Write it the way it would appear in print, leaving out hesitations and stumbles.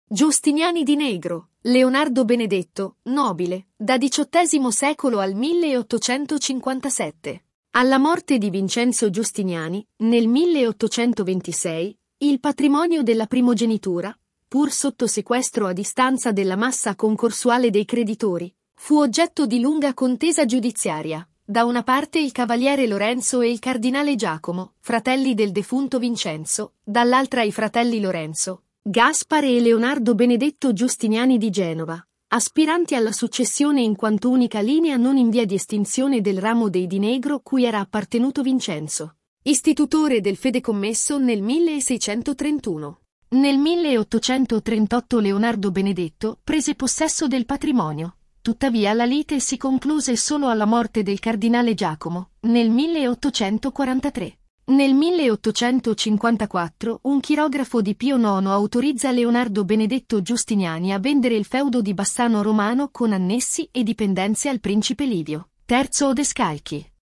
Giustiniani di Negro, Leonardo Benedetto, nobile, da XVIII secolo al 1857. Alla morte di Vincenzo Giustiniani, nel 1826, il patrimonio della primogenitura, pur sotto sequestro a distanza della massa concorsuale dei creditori, fu oggetto di lunga contesa giudiziaria. Da una parte il cavaliere Lorenzo e il cardinale Giacomo, fratelli del defunto Vincenzo, dall'altra i fratelli Lorenzo, Gaspare e Leonardo Benedetto Giustiniani di Genova, aspiranti alla successione in quanto unica linea non in via di estinzione del ramo dei Di Negro cui era appartenuto Vincenzo, istitutore del fedecommesso nel 1631. Nel 1838 Leonardo Benedetto prese possesso del patrimonio. Tuttavia la lite si concluse solo alla morte del cardinale Giacomo, nel 1843. Nel 1854 un chirografo di Pio IX autorizza Leonardo Benedetto Giustiniani a vendere il feudo di Bassano Romano con annessi e dipendenze al principe Livio III Odescalchi.